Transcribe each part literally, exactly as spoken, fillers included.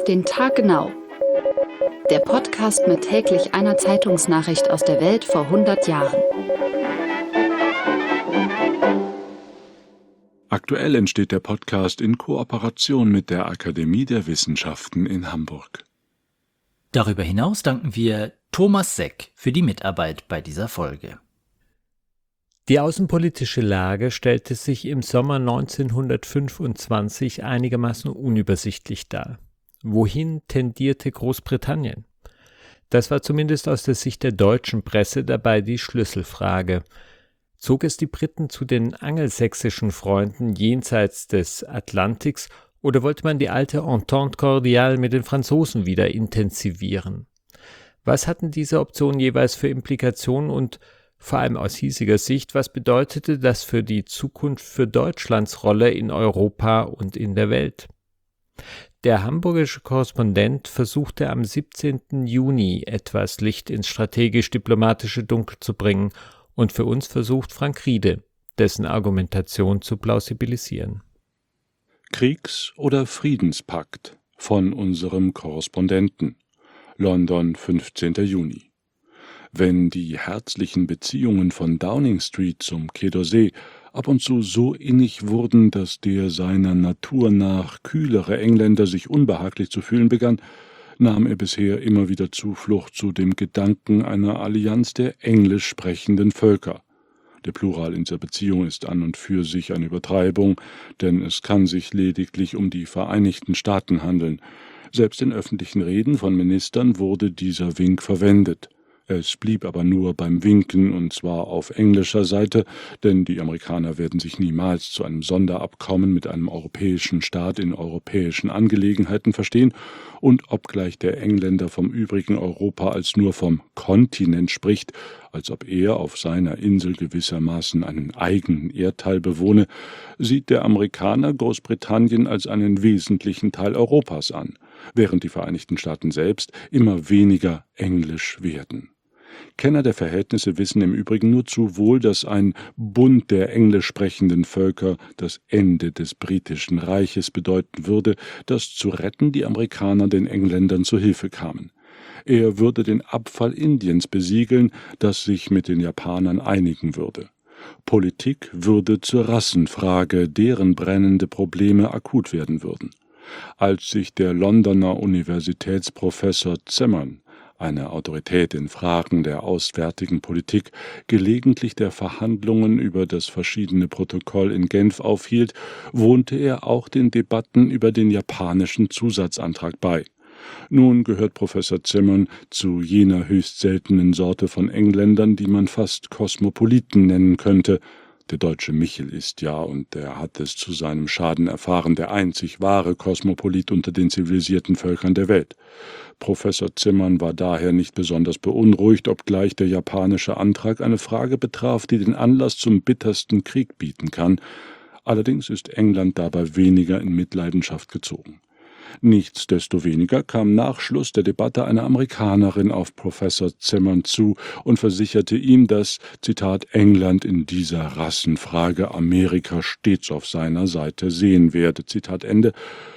den Tag genau. Der Podcast mit täglich einer Zeitungsnachricht aus der Welt vor hundert Jahren. Aktuell entsteht der Podcast in Kooperation mit der Akademie der Wissenschaften in Hamburg. Darüber hinaus danken wir Thomas Seck für die Mitarbeit bei dieser Folge. Die außenpolitische Lage stellte sich im Sommer neunzehnhundertfünfundzwanzig einigermaßen unübersichtlich dar. Wohin tendierte Großbritannien? Das war zumindest aus der Sicht der deutschen Presse dabei die Schlüsselfrage. Zog es die Briten zu den angelsächsischen Freunden jenseits des Atlantiks oder wollte man die alte Entente cordiale mit den Franzosen wieder intensivieren? Was hatten diese Optionen jeweils für Implikationen und vor allem aus hiesiger Sicht, was bedeutete das für die Zukunft für Deutschlands Rolle in Europa und in der Welt? Der hamburgische Korrespondent versuchte am siebzehnten Juni etwas Licht ins strategisch-diplomatische Dunkel zu bringen und für uns versucht Frank Riede, dessen Argumentation zu plausibilisieren. Kriegs- oder Friedenspakt von unserem Korrespondenten. London, fünfzehnten Juni. Wenn die herzlichen Beziehungen von Downing Street zum Quai d'Orsay ab und zu so innig wurden, dass der seiner Natur nach kühlere Engländer sich unbehaglich zu fühlen begann, nahm er bisher immer wieder Zuflucht zu dem Gedanken einer Allianz der englisch sprechenden Völker. Der Plural in dieser Beziehung ist an und für sich eine Übertreibung, denn es kann sich lediglich um die Vereinigten Staaten handeln. Selbst in öffentlichen Reden von Ministern wurde dieser Wink verwendet. Es blieb aber nur beim Winken, und zwar auf englischer Seite, denn die Amerikaner werden sich niemals zu einem Sonderabkommen mit einem europäischen Staat in europäischen Angelegenheiten verstehen, und obgleich der Engländer vom übrigen Europa als nur vom Kontinent spricht, als ob er auf seiner Insel gewissermaßen einen eigenen Erdteil bewohne, sieht der Amerikaner Großbritannien als einen wesentlichen Teil Europas an, während die Vereinigten Staaten selbst immer weniger englisch werden. Kenner der Verhältnisse wissen im Übrigen nur zu wohl, dass ein Bund der englisch sprechenden Völker das Ende des britischen Reiches bedeuten würde, das zu retten die Amerikaner den Engländern zu Hilfe kamen. Er würde den Abfall Indiens besiegeln, das sich mit den Japanern einigen würde. Politik würde zur Rassenfrage, deren brennende Probleme akut werden würden. Als sich der Londoner Universitätsprofessor Zimmern, eine Autorität in Fragen der auswärtigen Politik, gelegentlich der Verhandlungen über das verschiedene Protokoll in Genf aufhielt, wohnte er auch den Debatten über den japanischen Zusatzantrag bei. Nun gehört Professor Zimmern zu jener höchst seltenen Sorte von Engländern, die man fast Kosmopoliten nennen könnte. Der deutsche Michel ist ja, und er hat es zu seinem Schaden erfahren, der einzig wahre Kosmopolit unter den zivilisierten Völkern der Welt. Professor Zimmern war daher nicht besonders beunruhigt, obgleich der japanische Antrag eine Frage betraf, die den Anlass zum bittersten Krieg bieten kann. Allerdings ist England dabei weniger in Mitleidenschaft gezogen. Nichtsdestoweniger kam nach Schluss der Debatte eine Amerikanerin auf Professor Zimmern zu und versicherte ihm, dass, Zitat, England in dieser Rassenfrage Amerika stets auf seiner Seite sehen werde, Zitat Ende,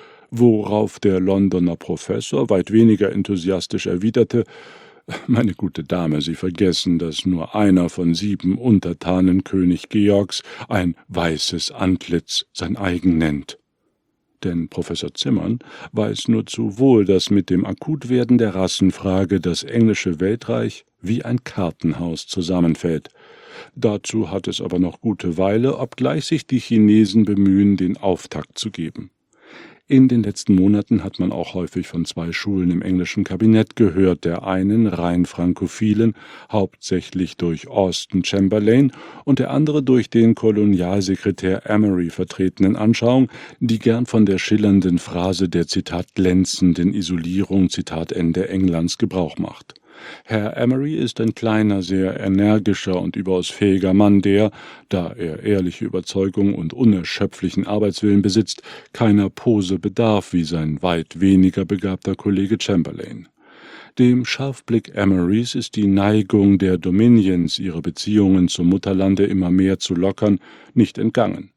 worauf der Londoner Professor weit weniger enthusiastisch erwiderte: »Meine gute Dame, Sie vergessen, dass nur einer von sieben Untertanen König Georgs ein weißes Antlitz sein eigen nennt.« Denn Professor Zimmern weiß nur zu wohl, dass mit dem Akutwerden der Rassenfrage das englische Weltreich wie ein Kartenhaus zusammenfällt. Dazu hat es aber noch gute Weile, obgleich sich die Chinesen bemühen, den Auftakt zu geben. In den letzten Monaten hat man auch häufig von zwei Schulen im englischen Kabinett gehört, der einen rein frankophilen, hauptsächlich durch Austen Chamberlain, und der andere durch den Kolonialsekretär Emery vertretenen Anschauung, die gern von der schillernden Phrase der Zitat glänzenden Isolierung Zitat Ende Englands Gebrauch macht. Herr Emery ist ein kleiner, sehr energischer und überaus fähiger Mann, der, da er ehrliche Überzeugung und unerschöpflichen Arbeitswillen besitzt, keiner Pose bedarf wie sein weit weniger begabter Kollege Chamberlain. Dem Scharfblick Emerys ist die Neigung der Dominions, ihre Beziehungen zum Mutterlande immer mehr zu lockern, nicht entgangen.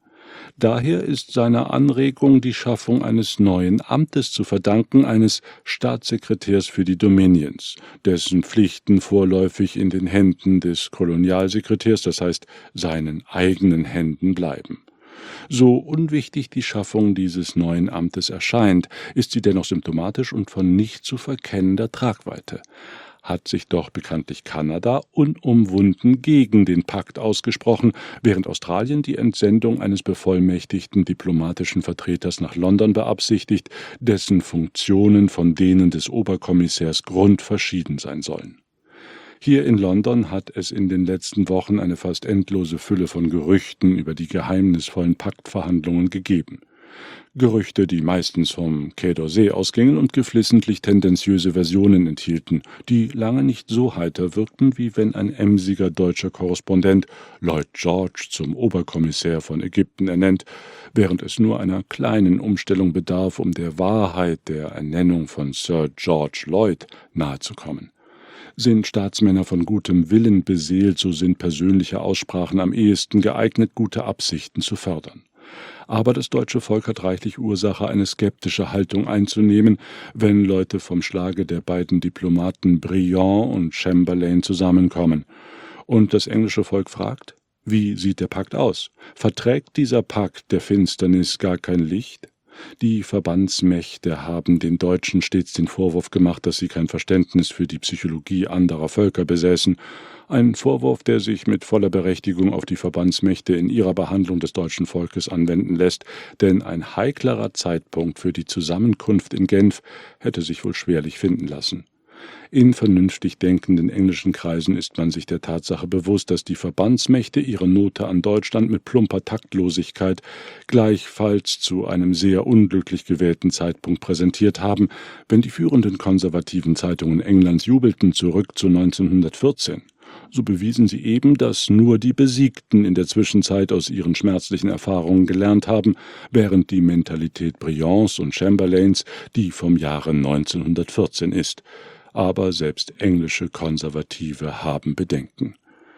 Daher ist seiner Anregung die Schaffung eines neuen Amtes zu verdanken, eines Staatssekretärs für die Dominions, dessen Pflichten vorläufig in den Händen des Kolonialsekretärs, das heißt seinen eigenen Händen, bleiben. So unwichtig die Schaffung dieses neuen Amtes erscheint, ist sie dennoch symptomatisch und von nicht zu verkennender Tragweite. Hat sich doch bekanntlich Kanada unumwunden gegen den Pakt ausgesprochen, während Australien die Entsendung eines bevollmächtigten diplomatischen Vertreters nach London beabsichtigt, dessen Funktionen von denen des Oberkommissärs grundverschieden sein sollen. Hier in London hat es in den letzten Wochen eine fast endlose Fülle von Gerüchten über die geheimnisvollen Paktverhandlungen gegeben. Gerüchte, die meistens vom Quai d'Orsay ausgingen und geflissentlich tendenziöse Versionen enthielten, die lange nicht so heiter wirkten, wie wenn ein emsiger deutscher Korrespondent Lloyd George zum Oberkommissär von Ägypten ernennt, während es nur einer kleinen Umstellung bedarf, um der Wahrheit der Ernennung von Sir George Lloyd nahezukommen. Sind Staatsmänner von gutem Willen beseelt, so sind persönliche Aussprachen am ehesten geeignet, gute Absichten zu fördern. Aber das deutsche Volk hat reichlich Ursache, eine skeptische Haltung einzunehmen, wenn Leute vom Schlage der beiden Diplomaten Briand und Chamberlain zusammenkommen. Und das englische Volk fragt, wie sieht der Pakt aus? Verträgt dieser Pakt der Finsternis gar kein Licht? Die Verbandsmächte haben den Deutschen stets den Vorwurf gemacht, dass sie kein Verständnis für die Psychologie anderer Völker besäßen, ein Vorwurf, der sich mit voller Berechtigung auf die Verbandsmächte in ihrer Behandlung des deutschen Volkes anwenden lässt, denn ein heiklerer Zeitpunkt für die Zusammenkunft in Genf hätte sich wohl schwerlich finden lassen. In vernünftig denkenden englischen Kreisen ist man sich der Tatsache bewusst, dass die Verbandsmächte ihre Note an Deutschland mit plumper Taktlosigkeit gleichfalls zu einem sehr unglücklich gewählten Zeitpunkt präsentiert haben, wenn die führenden konservativen Zeitungen Englands jubelten zurück zu neunzehnhundertvierzehn. So bewiesen sie eben, dass nur die Besiegten in der Zwischenzeit aus ihren schmerzlichen Erfahrungen gelernt haben, während die Mentalität Briands und Chamberlains die vom Jahre neunzehnhundertvierzehn ist. Aber selbst englische Konservative haben Bedenken.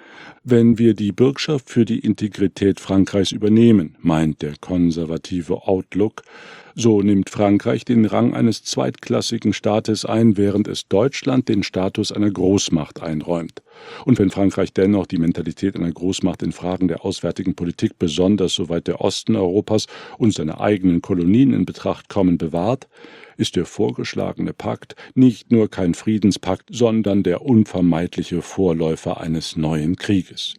Wenn wir die Bürgschaft für die Integrität Frankreichs übernehmen, meint der konservative Outlook, so nimmt Frankreich den Rang eines zweitklassigen Staates ein, während es Deutschland den Status einer Großmacht einräumt. Und wenn Frankreich dennoch die Mentalität einer Großmacht in Fragen der auswärtigen Politik, besonders soweit der Osten Europas und seine eigenen Kolonien in Betracht kommen, bewahrt, ist der vorgeschlagene Pakt nicht nur kein Friedenspakt, sondern der unvermeidliche Vorläufer eines neuen Krieges.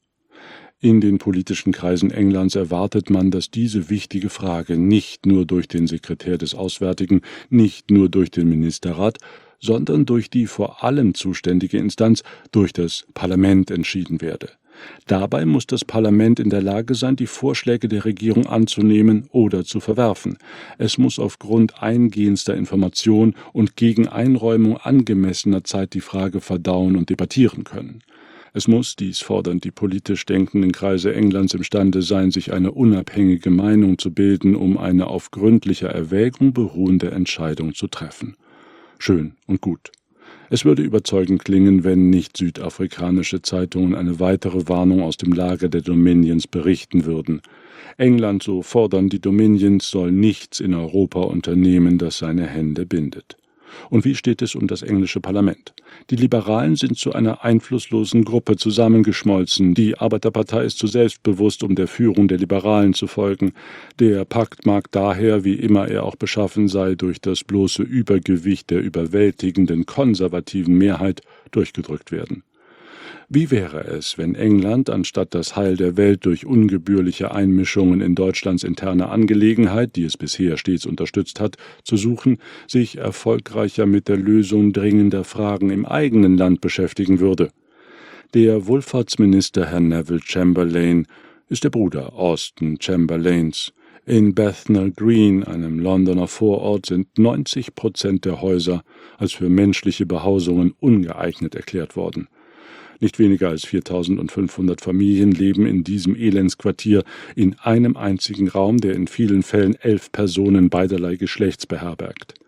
In den politischen Kreisen Englands erwartet man, dass diese wichtige Frage nicht nur durch den Sekretär des Auswärtigen, nicht nur durch den Ministerrat, sondern durch die vor allem zuständige Instanz, durch das Parlament entschieden werde. Dabei muss das Parlament in der Lage sein, die Vorschläge der Regierung anzunehmen oder zu verwerfen. Es muss aufgrund eingehendster Information und gegen Einräumung angemessener Zeit die Frage verdauen und debattieren können. Es muss, dies fordern die politisch denkenden Kreise Englands, imstande sein, sich eine unabhängige Meinung zu bilden, um eine auf gründlicher Erwägung beruhende Entscheidung zu treffen. Schön und gut. Es würde überzeugend klingen, wenn nicht südafrikanische Zeitungen eine weitere Warnung aus dem Lager der Dominions berichten würden. England, so fordern die Dominions, soll nichts in Europa unternehmen, das seine Hände bindet. Und wie steht es um das englische Parlament? Die Liberalen sind zu einer einflusslosen Gruppe zusammengeschmolzen. Die Arbeiterpartei ist zu selbstbewusst, um der Führung der Liberalen zu folgen. Der Pakt mag daher, wie immer er auch beschaffen sei, durch das bloße Übergewicht der überwältigenden konservativen Mehrheit durchgedrückt werden. Wie wäre es, wenn England, anstatt das Heil der Welt durch ungebührliche Einmischungen in Deutschlands interne Angelegenheit, die es bisher stets unterstützt hat, zu suchen, sich erfolgreicher mit der Lösung dringender Fragen im eigenen Land beschäftigen würde? Der Wohlfahrtsminister Herr Neville Chamberlain ist der Bruder Austen Chamberlains. In Bethnal Green, einem Londoner Vorort, sind neunzig Prozent der Häuser als für menschliche Behausungen ungeeignet erklärt worden. Nicht weniger als viertausendfünfhundert Familien leben in diesem Elendsquartier in einem einzigen Raum, der in vielen Fällen elf Personen beiderlei Geschlechts beherbergt.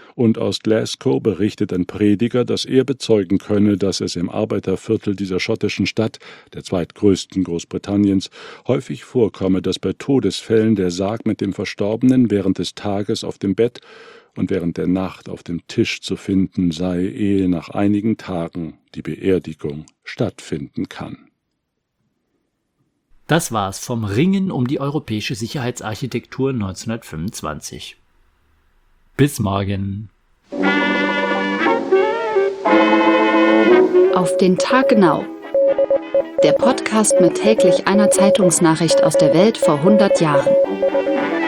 Und aus Glasgow berichtet ein Prediger, dass er bezeugen könne, dass es im Arbeiterviertel dieser schottischen Stadt, der zweitgrößten Großbritanniens, häufig vorkomme, dass bei Todesfällen der Sarg mit dem Verstorbenen während des Tages auf dem Bett und während der Nacht auf dem Tisch zu finden sei, ehe nach einigen Tagen die Beerdigung stattfinden kann. Das war's vom Ringen um die europäische Sicherheitsarchitektur neunzehnhundertfünfundzwanzig. Bis morgen. Auf den Tag genau. Der Podcast mit täglich einer Zeitungsnachricht aus der Welt vor hundert Jahren.